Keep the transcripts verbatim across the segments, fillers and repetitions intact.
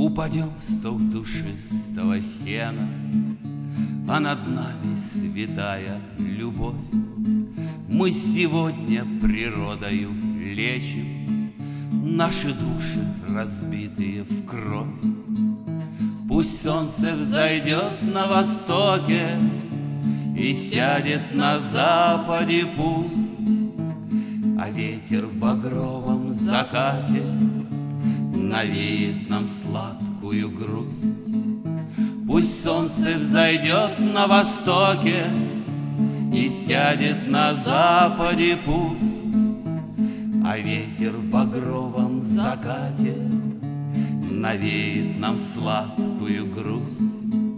Упадем в сток душистого сена, а над нами святая любовь. Мы сегодня природою лечим наши души, разбитые в кровь. Пусть солнце взойдет на востоке и сядет на западе пусть, а ветер в багровом закате навеет нам сладкую грусть. Пусть солнце взойдет на востоке и сядет на западе пусть, а ветер в багровом закате навеет нам сладкую грусть.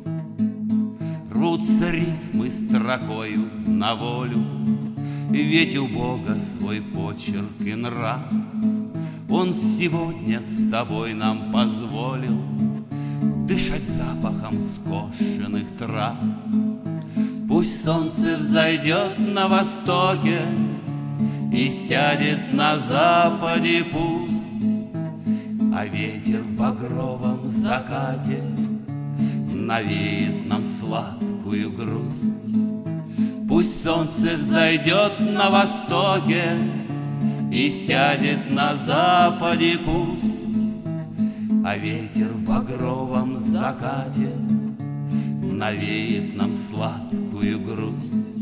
Рвутся рифмы строкою на волю, ведь у Бога свой почерк и нрав. Он сегодня с тобой нам позволил дышать запахом скошенных трав. Пусть солнце взойдет на востоке и сядет на западе пусть, а ветер в багровом закате навеет нам сладкую грусть. Пусть солнце взойдет на востоке и сядет на западе пусть, а ветер в багровом закате навеет нам сладкую грусть.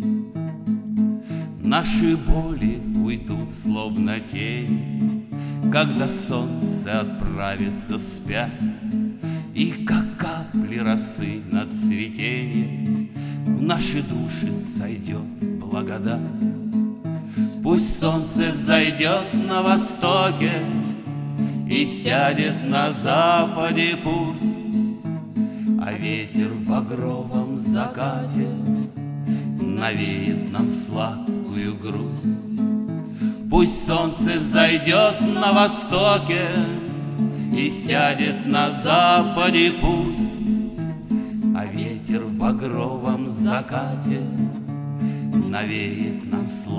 Наши боли уйдут словно тени, когда солнце отправится вспять, и как капли росы на цветение в наши души сойдет благодать. Пусть солнце взойдет на востоке и сядет на западе пусть, а ветер в багровом закате навеет нам сладкую грусть. Пусть солнце взойдет на востоке и сядет на западе пусть, а ветер в багровом закате навеет нам сладкую грусть.